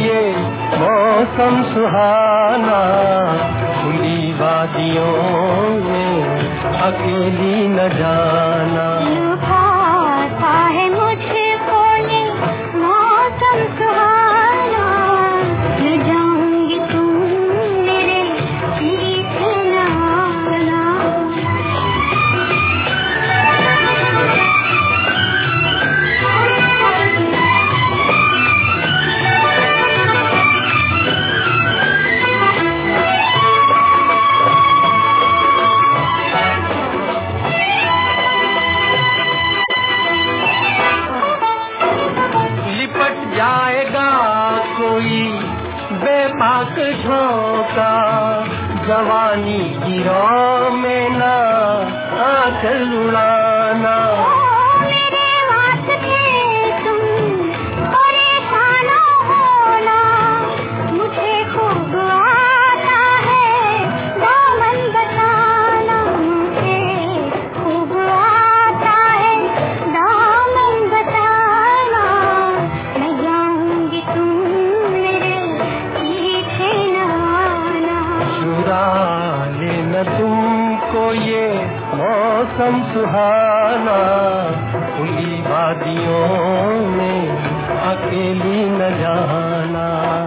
ये मौसम सुहाना, खुली वादियों में अकेली न जाना। लुभाता है मुझको ये मौसम सुहाना, न जाऊंगी तुम मेरे पीछे न आना। जाएगा कोई बेबाक झोंका, जवानी की राह में ना आंचल उड़ाना। मेरे वास्ते तुम परेशान होना, मुझे खूब आता है दामन बचाना। मुझे खूब आता है दामन बचाना, मैं जाऊंगी तुम मेरे पीछे न आना। चुरा लेना तुमको ये मौसम सुहाना, खुली वादियों में अकेली न जाना।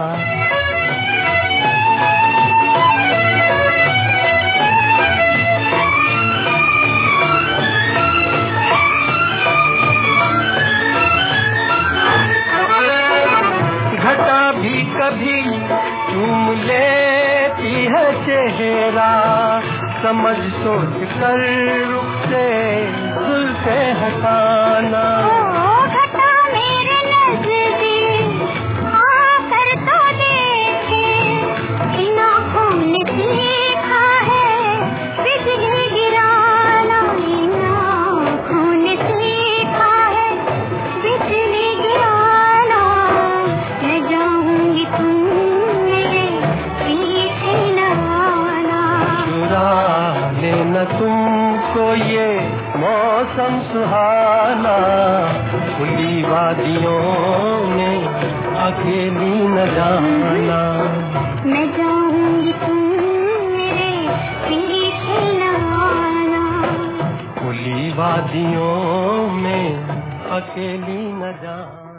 घटा भी कभी चूम लेती है चेहरा, समझ सोच कर रुख से जुल्फे हटाना। घटा मेरे नज़दीक आकर तो देखे, इन आँखों ने सीखा है बिजली गिराना। इन आँखों ने सीखा है बिजली गिराना, मैं जाऊंगी तुम मेरे पीछे न आना। चुरा लेना तुमको ये मौसम सुहाना, खुली वादियों में अकेली न जाना। मैं जाऊंगी तुम मेरे पीछे न आना। खुली वादियों में अकेली न जाना।